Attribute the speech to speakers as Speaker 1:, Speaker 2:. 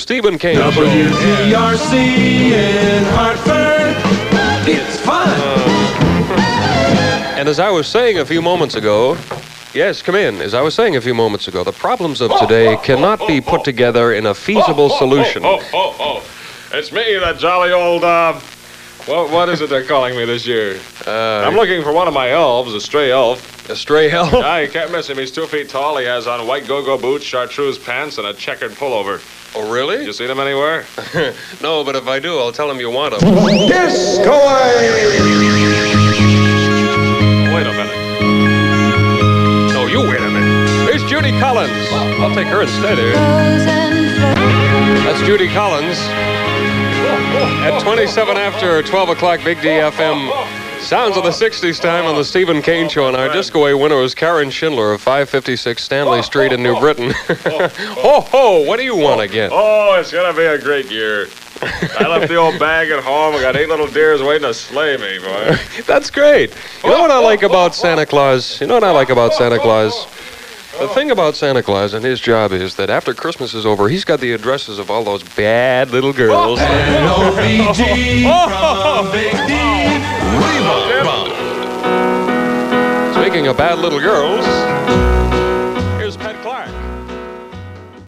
Speaker 1: Stephen Kane Show.
Speaker 2: WVRC in Hartford. It's fun.
Speaker 1: And as I was saying a few moments ago, yes, come in. As I was saying a few moments ago, the problems of today cannot be put together in a feasible solution.
Speaker 3: It's me, that jolly old, what is it they're calling me this year? I'm looking for one of my elves, a stray elf.
Speaker 1: A stray elf?
Speaker 3: You can't miss him. He's 2 feet tall. He has on white go-go boots, chartreuse pants, and a checkered pullover.
Speaker 1: Oh, really?
Speaker 3: You seen him anywhere?
Speaker 1: No, but if I do, I'll tell him you want him.
Speaker 2: Disco!
Speaker 3: Wait a minute.
Speaker 1: No, you wait a minute. Here's Judy Collins. I'll take her instead here. That's Judy Collins. At 27 after 12 o'clock, Big D FM. Sounds of the 60s time on the Stephen Kane Show, and our disco-away winner was Karen Schindler of 556 Stanley Street in New Britain. Ho, ho, what do you want again?
Speaker 3: Oh, it's going to be a great year. I left the old bag at home. I got 8 little deers waiting to slay me, boy.
Speaker 1: That's great. You know what I like about Santa Claus? You know what I like about Santa Claus? The thing about Santa Claus and his job is that after Christmas is over, he's got the addresses of all those bad little girls.
Speaker 2: N-O-V-G from Big D.
Speaker 1: Speaking of bad little girls,